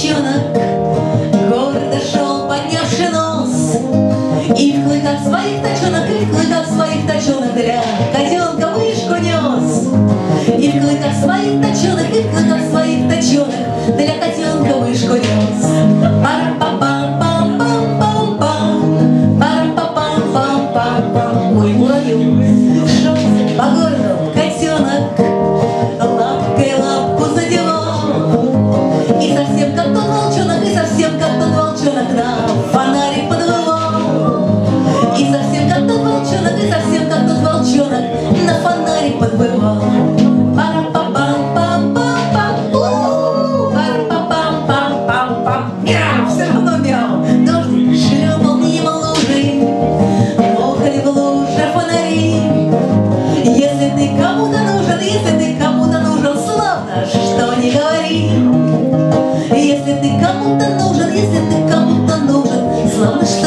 котенок гордо шел, поднявши нос, и в клыках своих точенок, и в клыках своих точенок для котенка вышку нес. И в клыках своих точенок, и в клыках своих точенок для котенка вышку нес. Пара-па-пам-пам-пам-пам, пара-па-пам-пам-пам-пам. Ой, муравью шел по городу котенок, лапкой лапку задевал. И совсем как тот волчонок, и совсем как тот волчонок на фонарик подвывал. И совсем как тот волчонок, и совсем как тот волчонок на фонарик подвывал. Пара-па-пам-пам-пам-пам, пара-па-пам-пам-пам-пам. Мяу, все равно мяу. Дождик шлепал мимо лужи, мокли в луже фонари. Если ты кому-то нужен, если ты кому-то нужен, славно, что не говори. Если ты кому-то нужен, если ты кому-то нужен, славно, что